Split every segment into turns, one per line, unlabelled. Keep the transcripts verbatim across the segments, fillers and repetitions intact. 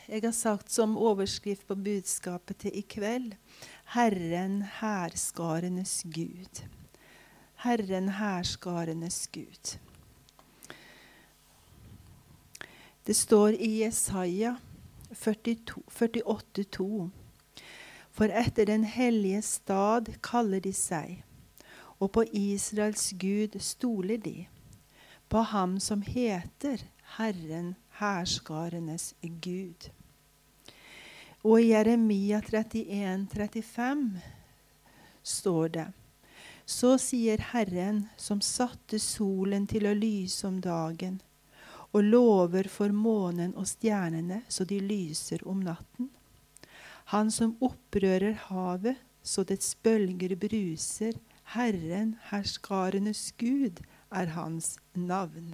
jeg har sagt som overskrift på budskapet til i kveld, Herren herskarenes Gud. Herren herskarenes Gud. Det står i Jesaja førtiåtte to. For etter den hellige stad kaller de seg, og på Israels Gud stoler de, på ham som heter Herren herskarenes Gud. Og i Jeremia trettien trettifem står det, så sier Herren som satte solen til å lyse om dagen, og lover for månen og stjernene så de lyser om natten. Han som opprører havet så dets bølger bruser, Herren herskarenes Gud er hans navn.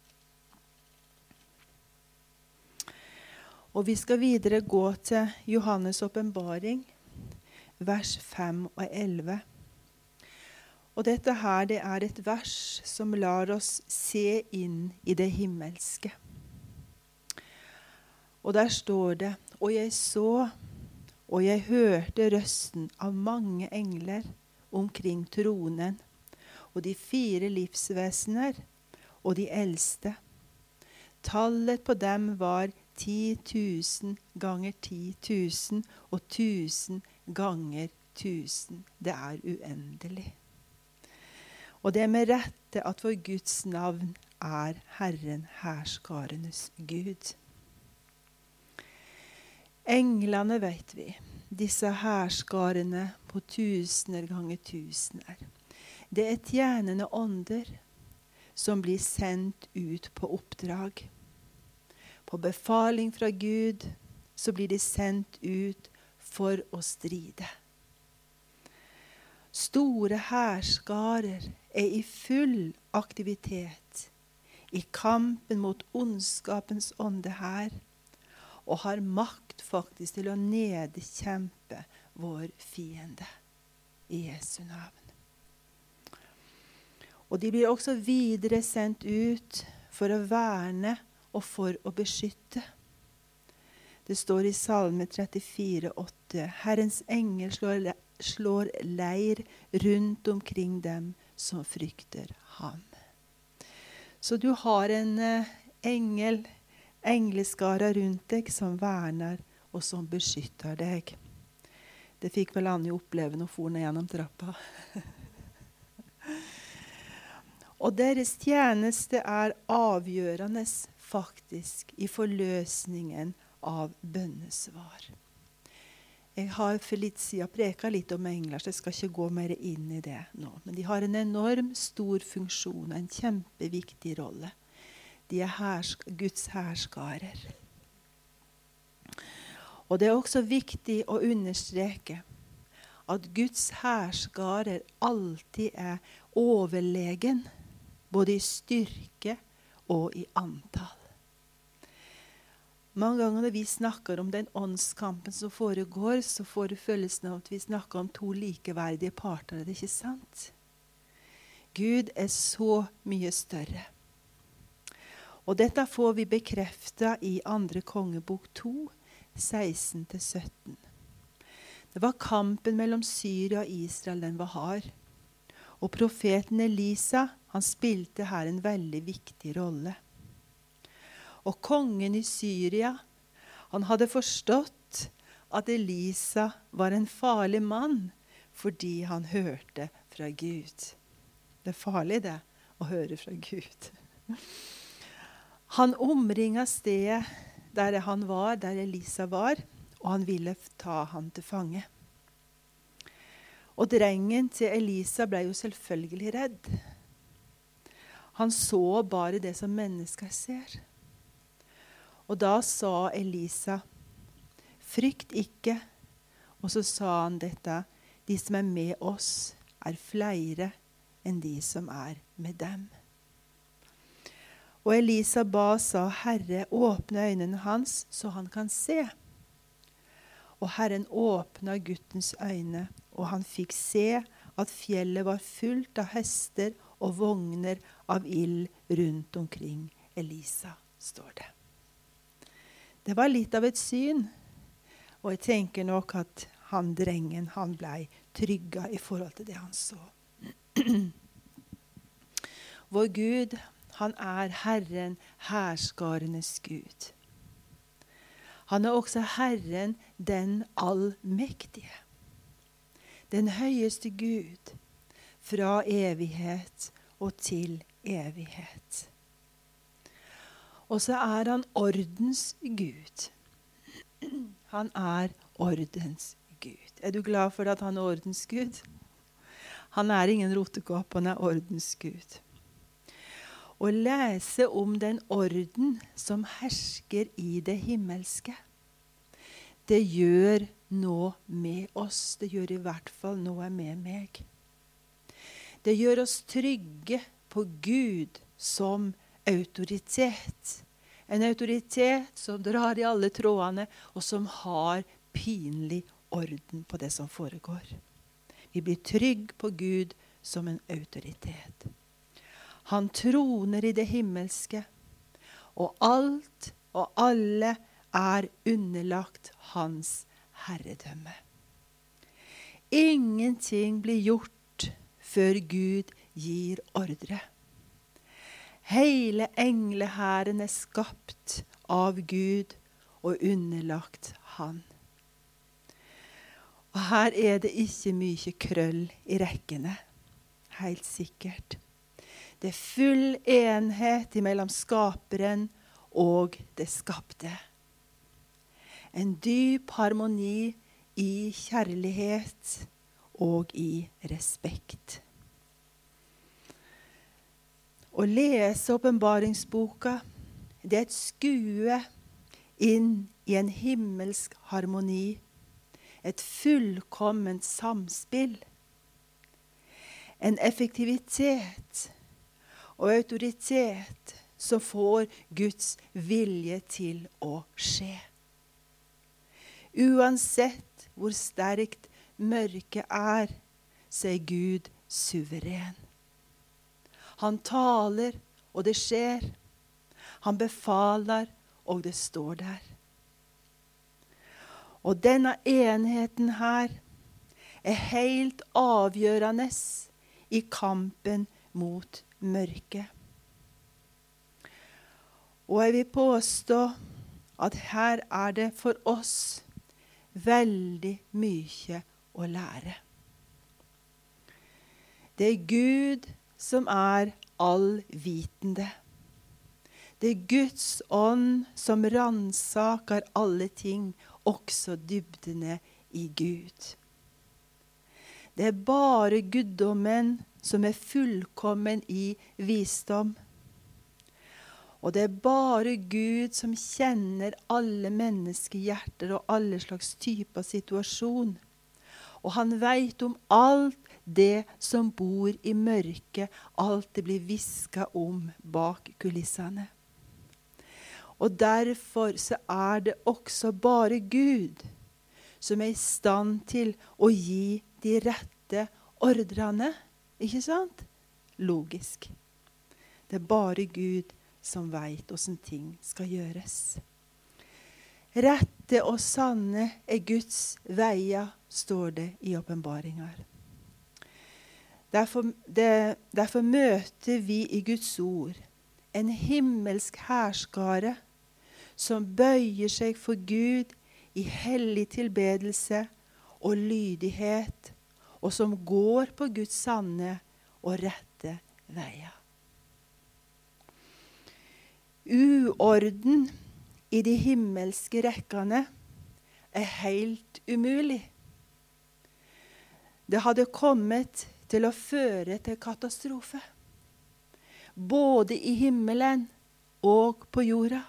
Og vi skal videre gå til Johannes åpenbaring, vers fem og elleve. Og dette her, det er et vers som lar oss se inn i det himmelske. Og der står det, og jeg så, og jeg hørte røsten av mange engler omkring tronen, og de fire livsvesener, og de eldste. Tallet på dem var ti tusen ganger ti tusen, og tusen ganger tusen. Det er uendelig. Og det er med rette at vår Guds navn er Herren herskarenes Gud. Englene vet vi, disse herskarene på tusener ganger tusener. Det er tjenende ånder som blir sendt ut på oppdrag. På befaling fra Gud så blir de sendt ut for å stride. Store herskarer er i full aktivitet i kampen mot ondskapens ånde her, og har makt faktisk til å nedkjempe vår fiende i Jesu navn. Og de blir også videre sendt ut for å verne og for å beskytte. Det står i Salme trettifire åtte, Herrens engel slår, slår leir rundt omkring dem som frykter ham. Så du har en uh, engel, engleskara rundt deg som verner og som beskytter deg. Det fikk vel Anne oppleve når hun ned gjennom trappa. Og deres tjeneste er avgjørende faktisk i forløsningen av bønnesvar. Jeg har for litt siden preket litt om engler, så jeg skal ikke gå mer inn i det nå. Men de har en enorm stor funksjon, en kjempeviktig rolle. De er hersk- Guds herskarer. Og det er også viktig å understreke at Guds herskarer alltid er overlegen, både i styrke og i antall. Mange ganger når vi snakker om den åndskampen som foregår, så får du følelsen av at vi snakker om to likeverdige parter, er det ikke sant? Gud er så mye større. Og dette får vi bekreftet i andre kongebok to, seksten til sytten. Det var kampen mellom Syria og Israel, den var hard. Og profeten Elisa, han spilte her en veldig viktig rolle. Og kongen i Syria, han hadde forstått at Elisa var en farlig mann, fordi han hørte fra Gud. Det er farlig det, å høre fra Gud. Han omringet stedet der han var, der Elisa var, og han ville ta han til fange. Og drengen til Elisa ble jo selvfølgelig redd. Han så bare det som mennesker ser. Og da sa Elisa, frykt ikke. Og så sa han dette, de som er med oss er flere enn de som er med dem. Og Elisa ba sa, Herre, åpne øynene hans, så han kan se. Og Herren åpna guttens øyne, og han fikk se at fjellet var fullt av hester og vogner av ild rundt omkring Elisa, står det. Det var litt av et syn, og jeg tenker nok at han drengen, han ble trygga i forhold til det han så. Vår Gud, han er Herren, herskarenes Gud. Han er også Herren, den allmektige. Den høyeste Gud, fra evighet og til evighet. Og så er han ordens Gud. Han er ordens Gud. Er du glad for at han er ordens Gud? Han er ingen rotekopp, han er ordens Gud. Å lese om den orden som hersker i det himmelske, det gjør noe med oss. Det gjør i hvert fall noe med meg. Det gjør oss trygge på Gud som autoritet. En autoritet som drar i alle trådene, og som har pinlig orden på det som foregår. Vi blir trygge på Gud som en autoritet. Han troner i det himmelske, og alt og alle er underlagt hans herredømme. Ingenting blir gjort før Gud gir ordre. Hele englehæren er skapt av Gud og underlagt han. Og her er det ikke mye krøll i rekkene, helt sikkert. Det er full enhet mellom skaperen og det skapte. En dyp harmoni i kjærlighet og i respekt. Å lese åpenbaringsboka, det er et skue inn i en himmelsk harmoni, et fullkomment samspill, en effektivitet og autoritet som får Guds vilje til å skje. Uansett hvor sterkt mørket er, så er Gud suveren. Han taler, og det skjer. Han befaler, og det står der. Og denne enheten her er helt avgjørende i kampen mot mørket. Og jeg vil påstå at her er det for oss veldig mye å lære. Det er Gud som er allvitende. Det er Guds ånd som ransaker alle ting, også dybdene i Gud. Det er bare guddommen som er fullkommen i visdom. Og det er bare Gud som kjenner alle menneskehjerter og alle slags typer situasjon. Og han vet om alt det som bor i mørket, alt det blir visket om bak kulissene. Og derfor så er det også bare Gud som er i stand til å gi de rette ordrene. Ikke sant? Logisk. Det er bare Gud som vet hvordan ting skal gjøres. Rette og sanne er Guds veier, står det i åpenbaringer. Derfor, det, derfor møter vi i Guds ord en himmelsk herskare som bøyer seg for Gud i hellig tilbedelse og lydighet, og som går på Guds sanne og rette veier. Uorden i de himmelske rekkene er helt umulig. Det hadde kommet til å føre til katastrofe, både i himmelen og på jorda.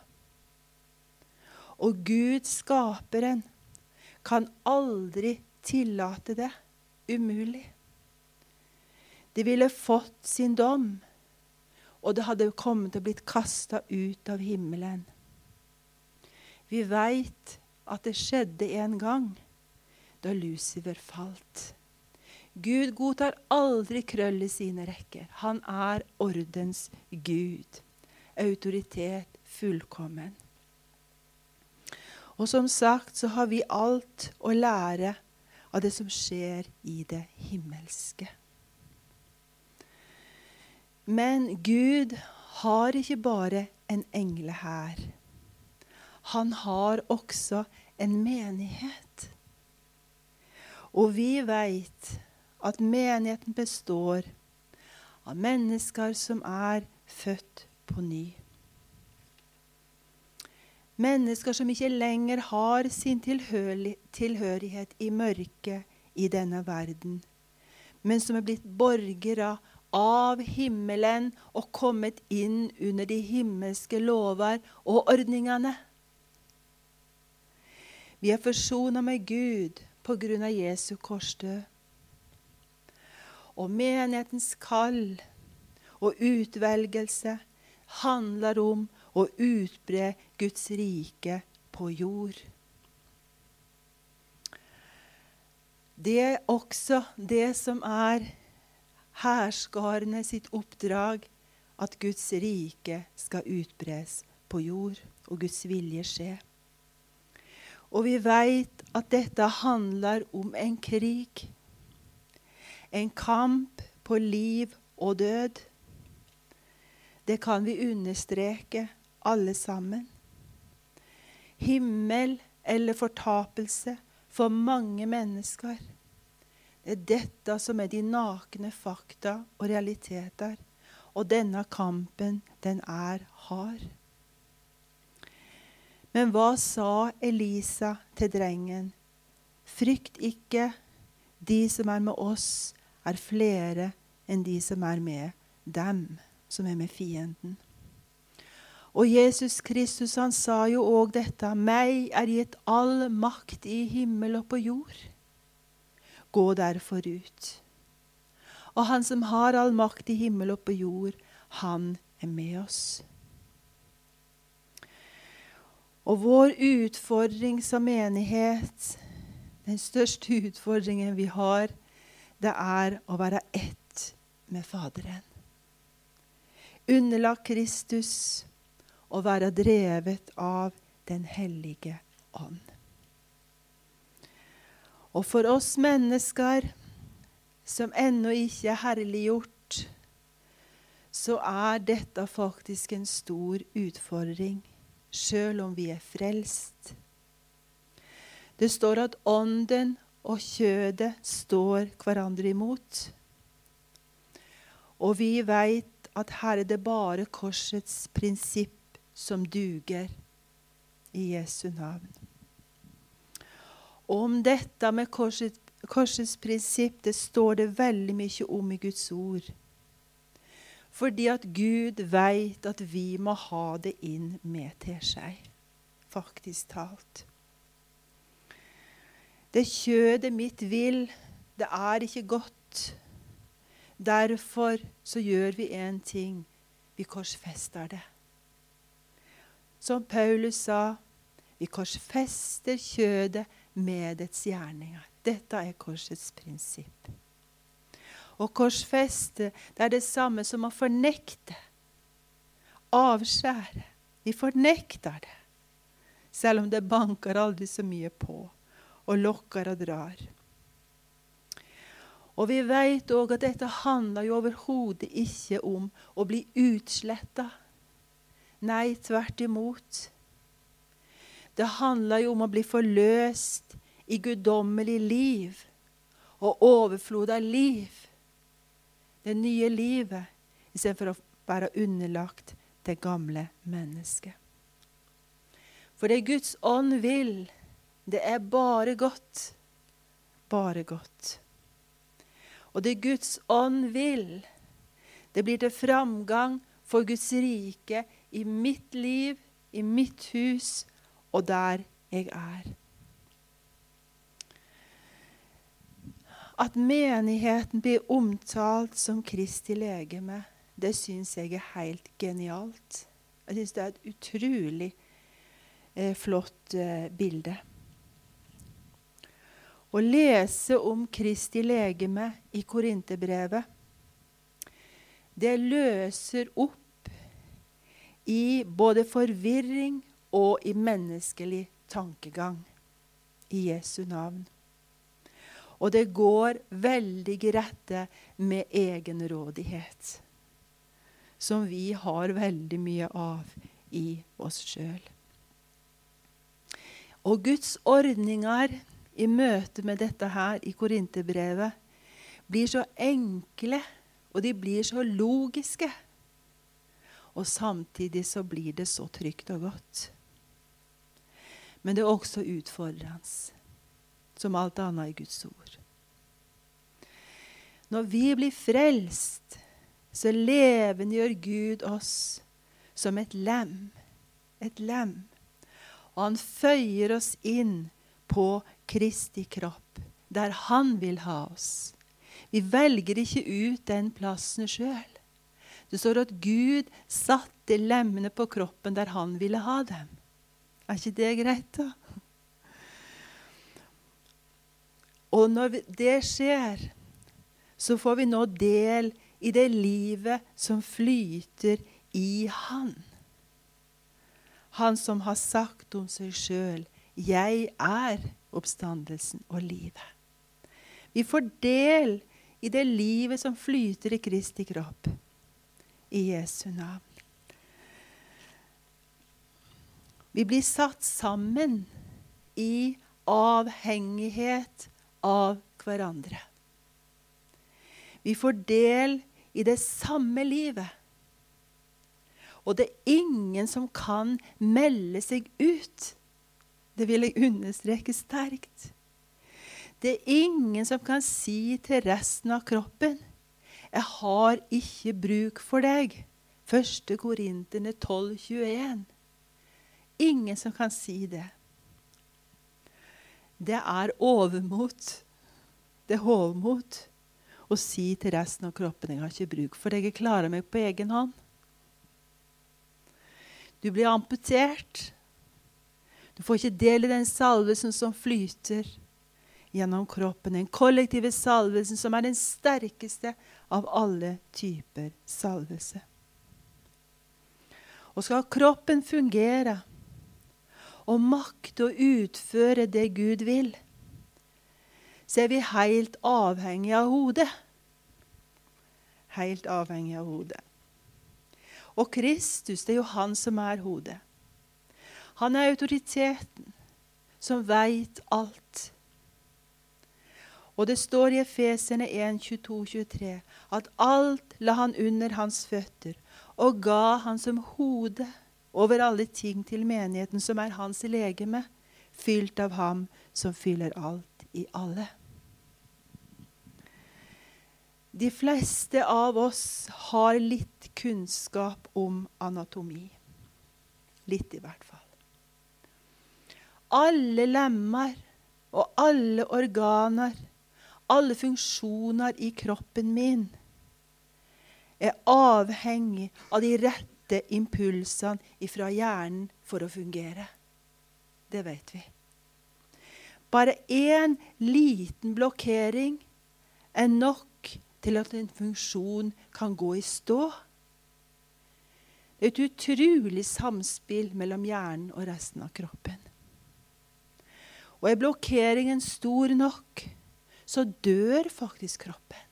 Og Gud, skaperen, kan aldri tillate det. Umulig. De ville fått sin dom, og det hadde kommet til å blitt kastet ut av himmelen. Vi vet at det skjedde en gang, da Lucifer falt. Gud godtar aldri krøll i sine rekker. Han er ordens Gud. Autoritet fullkommen. Og som sagt så har vi alt å lære av det som skjer i det himmelske. Men Gud har ikke bare en engle her. Han har også en menighet. Og vi vet at menigheten består av mennesker som er født på ny. Mennesker som ikke lenger har sin tilhørighet i mørket i denne verden, men som er blitt borgere av himmelen og kommet inn under de himmelske lover og ordningene. Vi er forsonet med Gud på grunn av Jesu korsdød. Og menighetens kall og utvelgelse handler om å utbre Guds rike på jord. Det er også det som er herskarene sitt oppdrag, at Guds rike skal utbres på jord, og Guds vilje skje. Og vi vet at dette handler om en krig, en kamp på liv og død. Det kan vi understreke alle sammen. Himmel eller fortapelse for mange mennesker. Det er dette som er de nakne fakta og realiteter. Og denne kampen, den er hard. Men hva sa Elisa til drengen? Frykt ikke, de som er med oss er flere enn de som er med dem, som er med fienden. Og Jesus Kristus, han sa jo også dette, meg er gitt all makt i himmel og på jord. Gå derfor ut. Og han som har all makt i himmel og på jord, han er med oss. Og vår utfordring som menighet, den største utfordringen vi har, det er å være ett med Faderen. Underlagt Kristus og være drevet av den hellige ånd. Og for oss mennesker som ennå ikke er herliggjort, så er dette faktisk en stor utfordring, selv om vi er frelst. Det står at ånden og kjødet står hverandre imot. Og vi vet at her er det bare korsets prinsipp som duger i Jesu navn. Og om dette med korsets, korsets prinsipp, det står det veldig mye om i Guds ord. Fordi at Gud vet at vi må ha det inn med til seg, faktisk talt. Det kjødet mitt vil, det er ikke godt. Derfor så gjør vi en ting, vi korsfester det. Som Paulus sa, vi korsfester kjødet med dets gjerninger. Dette er korsets prinsipp. Og korsfeste, det er det samme som å fornekte, avskjære. Vi fornekter det, selv om det banker aldri så mye på, og lokker og drar. Og vi vet også at dette handler jo overhodet ikke om å bli utslettet. Nei, tvert imot. Det handler jo om å bli forløst i guddommelig liv, og overflod av liv. Det nye livet, i stedet for å være underlagt det gamle mennesket. For det Guds ånd vil, det er bare godt. Bare godt. Og det Guds ånd vil, det blir til framgang for Guds rike i mitt liv, i mitt hus, og der jeg er. At menigheten blir omtalt som Kristi legeme, det synes jeg er helt genialt. Jeg synes det er et utrolig eh, flott eh, bilde. Å lese om Kristi legeme i Korinterbrevet, det løser opp i både forvirring og i menneskelig tankegang i Jesu navn. Og det går veldig i rette med egenrådighet, som vi har veldig mye av i oss selv. Og Guds ordninger i møte med dette her i Korinterbrevet blir så enkle, og de blir så logiske. Og samtidig så blir det så trygt og godt. Men det er også utfordrende, som alt annet i Guds ord. Når vi blir frelst, så levendegjør Gud oss som et lem, et lem. Og han føyer oss inn på Kristi kropp, der han vil ha oss. Vi velger ikke ut den plassen selv. Det står at Gud satte lemmene på kroppen der han ville ha dem. Er ikke det greit da? Og når det skjer, så får vi nå del i det livet som flyter i han. Han som har sagt om seg selv, jeg er oppstandelsen og livet. Vi får del i det livet som flyter i Kristi kropp, i Jesu navn. Vi blir satt sammen i avhengighet av hverandre. Vi får del i det samme livet. Og det er ingen som kan melde seg ut. Det vil jeg understreke sterkt. Det er ingen som kan si til resten av kroppen, jeg har ikke bruk for deg. Første Korinterne tolv tjueen. Ingen som kan si det. Det er overmot. Det er hovmot å si til resten av kroppen, jeg har ikke bruk for deg, jeg klarer meg på egen hånd. Du blir amputert. Du får ikke del i den salvelsen som flyter gjennom kroppen. Den kollektive salvelsen som er den sterkeste av alle typer salvelse. Og skal kroppen fungere og makte å utføre det Gud vil, så er vi helt avhengig av hodet. Helt avhengig av hodet. Og Kristus, det er jo han som er hodet. Han er autoriteten som vet alt. Og det står i Efeserne en, tjueto tjuetre at alt la han under hans føtter og ga han som hode over alle ting til menigheten som er hans legeme, fylt av ham som fyller alt i alle. De fleste av oss har litt kunnskap om anatomi. Litt i hvert fall. Alle lemmer og alle organer, alle funksjoner i kroppen min er avhengig av de rette impulsene fra hjernen for å fungere. Det vet vi. Bare en liten blokkering er nok til at en funksjon kan gå i stå. Det er et utrolig samspill mellom hjernen og resten av kroppen. Og er blokkeringen stor nok, så dør faktisk kroppen.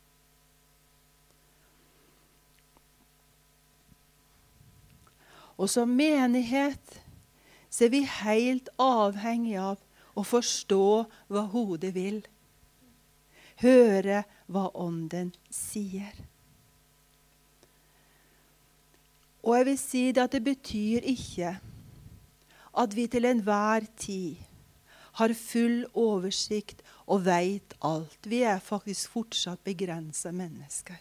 Og som menighet så er vi helt avhengig av å forstå hva hodet vil. Høre hva ånden sier. Og jeg vil si det at det betyr ikke at vi til enhver tid har full oversikt og vet alt. Vi er faktisk fortsatt begrenset mennesker.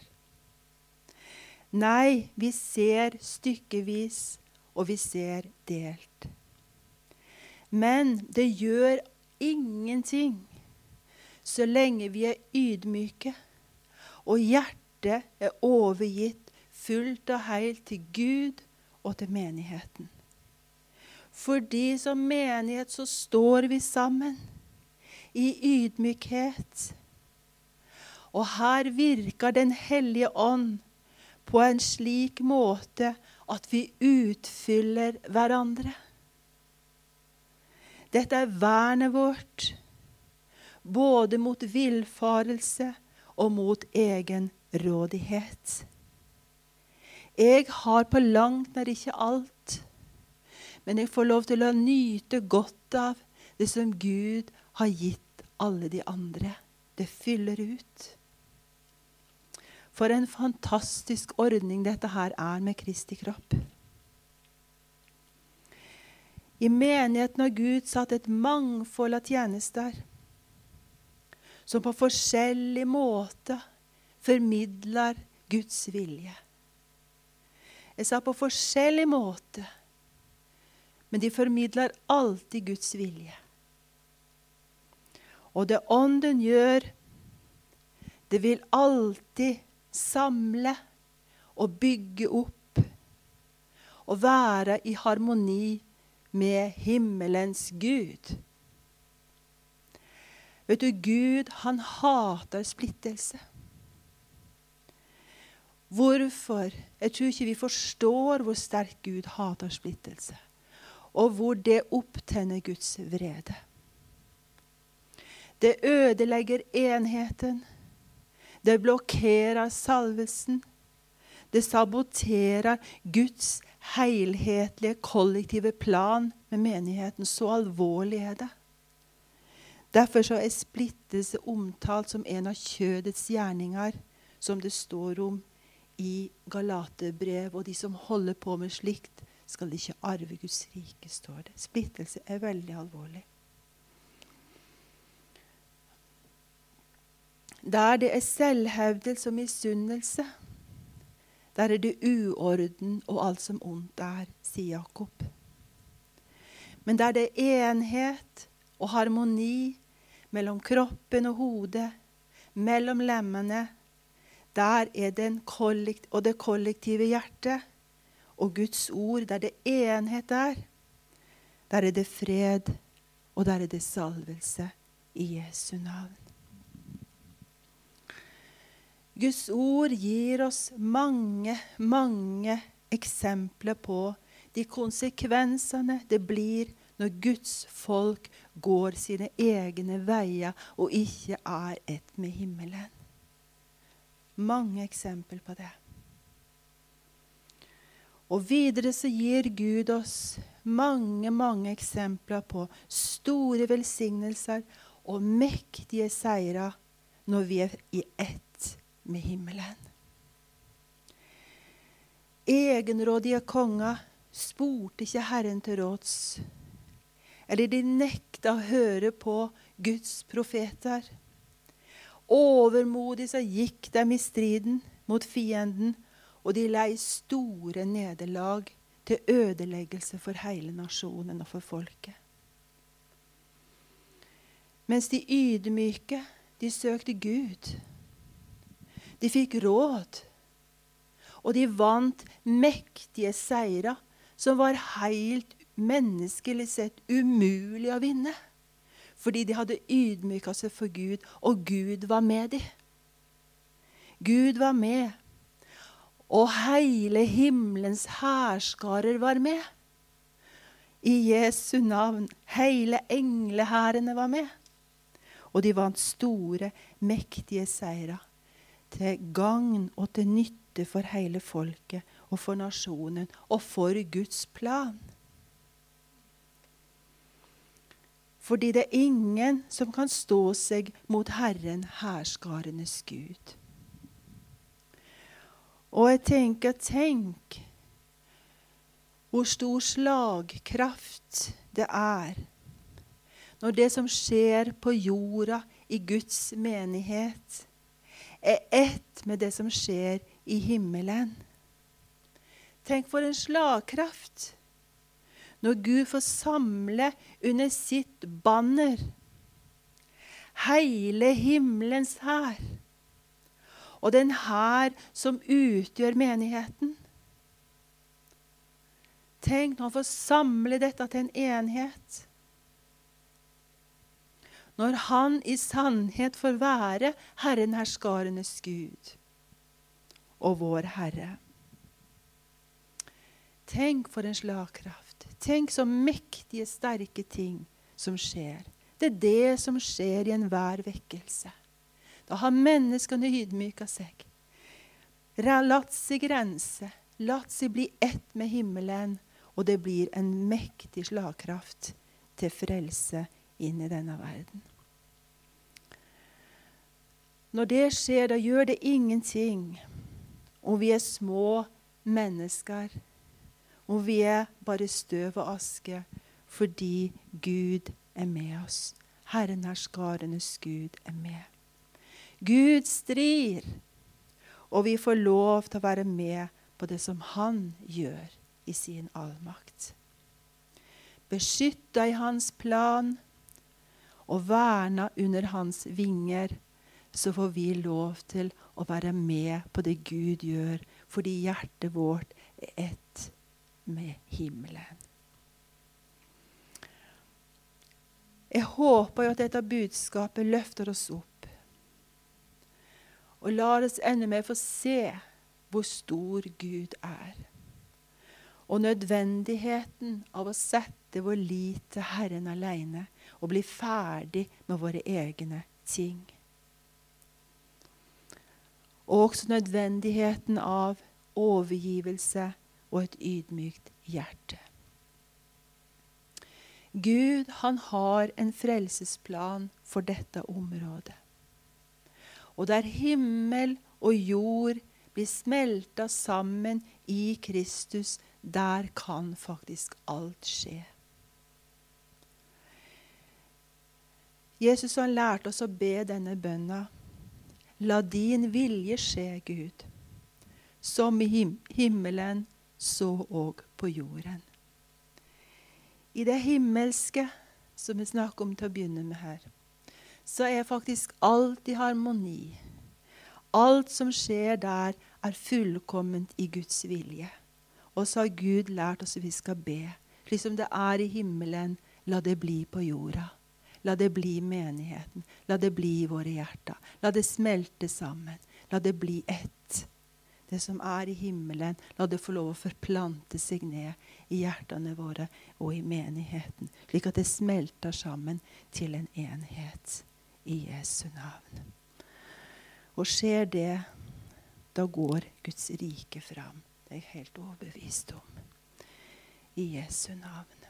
Nei, vi ser stykkevis, og vi ser delt. Men det gjør ingenting så lenge vi er ydmyke, og hjertet er overgitt fullt og helt til Gud og til menigheten. Fordi som menighet så står vi sammen i ydmykhet. Og her virker den hellige ånd på en slik måte at vi utfyller hverandre. Dette er vernet vårt, både mot villfarelse og mot egen rådighet. Jeg har på langt nær ikke alt, men jeg får lov til å nyte godt av det som Gud har gitt alle de andre. Det fyller ut. For en fantastisk ordning dette her er med Kristi kropp. I menigheten har Gud satt et mangfold av tjenester, som på forskjellig måte formidler Guds vilje. Jeg sa på forskjellig måte, men de formidler alltid Guds vilje. Og det ånden gjør, det vil alltid samle og bygge opp og være i harmoni med himmelens Gud. Vet du, Gud, han hater splittelse. Hvorfor? Jeg tror ikke vi forstår hvor sterkt Gud hater splittelse, og hvor det opptenner Guds vrede. Det ødelegger enheten, det blokkerer salvelsen, det saboterer Guds helhetlige kollektive plan med menigheten. Så alvorlig er det. Derfor så er splittelse omtalt som en av kjødets gjerninger, som det står om i Galaterbrev, og de som holder på med slikt skal ikke arve Guds rike, står det. Splittelse er veldig alvorlig. Der det er selvhevdelse og misunnelse, der er det uorden og alt som ondt er, sier Jakob. Men der det er enhet og harmoni mellom kroppen og hodet, mellom lemmene, der er den kollekt og det kollektive hjertet og Guds ord, der det er enhet der, der er det fred og der er det salvelse i Jesu navn. Guds ord gir oss mange, mange eksempler på de konsekvensene det blir når Guds folk går sine egne veier og ikke er ett med himmelen. Mange eksempler på det. Og videre så gir Gud oss mange, mange eksempler på store velsignelser og mektige seire når vi er i ett med himmelen. Egenrådige konger spurte ikke Herren til råds, eller de nekta å høre på Guds profeter. Overmodig så gikk de i striden mot fienden, og de lei store nederlag til ødeleggelse for hele nasjonen og for folket. Mens de ydmyke, de søkte Gud. De fikk råd, og de vant mektige seire som var helt menneskelig sett umulig å vinne. Fordi de hadde ydmyket seg for Gud, og Gud var med dem. Gud var med, og hele himmelens hærskarer var med. I Jesu navn, hele englehærene var med. Og de vant store, mektige seire til gagn og til nytte for hele folket og for nasjonen og for Guds plan. Fordi det er ingen som kan stå seg mot Herren, hærskarenes Gud. Og jeg tenker, tenk hvor stor slagkraft det er når det som skjer på jorda i Guds menighet er ett med det som skjer i himmelen. Tenk for en slagkraft når Gud får samle under sitt banner hele himmelens hær, og den hær som utgjør menigheten. Tenk når han får samle dette til en enhet. Når han i sannhet får være Herren herskarenes Gud og vår Herre. Tenk for en slagkraft. Tenk så mektige, sterke ting som skjer. Det er det som skjer i enhver vekkelse. Da har menneskene ydmyket seg. Latt seg rense, latt seg bli ett med himmelen, og det blir en mektig slagkraft til frelse inn i denne verden. Når det skjer, da gjør det ingenting om vi er små mennesker, om vi er bare støv og aske, fordi Gud er med oss. Herren herskarenes Gud er med. Gud strir, og vi får lov til å være med på det som han gjør i sin allmakt. Beskytta i hans plan og verna under hans vinger, så får vi lov til å være med på det Gud gjør, fordi hjertet vårt er ett med himmelen. Jeg håper jo at dette budskapet løfter oss opp, og lar oss enda mer få se hvor stor Gud er, og nødvendigheten av å sette vår lit til Herren alene, og bli ferdig med våre egne ting. Og også nødvendigheten av overgivelse og et ydmykt hjerte. Gud, han har en frelsesplan for dette området. Og der himmel og jord blir smeltet sammen i Kristus, der kan faktisk alt skje. Jesus, han lærte oss å be denne bønna. La din vilje skje, Gud, som i him- himmelen, så og på jorden. I det himmelske, som vi snakker om til å begynne med her, så er faktisk alt i harmoni. Alt som skjer der er fullkomment i Guds vilje. Og så har Gud lært oss at vi skal be. Slik som det er i himmelen, la det bli på jorda. La det bli menigheten. La det bli i våre hjerter. La det smelte sammen. La det bli ett. Det som er i himmelen, la det få lov å forplante seg ned i hjertene våre og i menigheten. Slik at det smelter sammen til en enhet i Jesu navn. Og skjer det, da går Guds rike fram. Det er jeg helt overbevist om. I Jesu navn.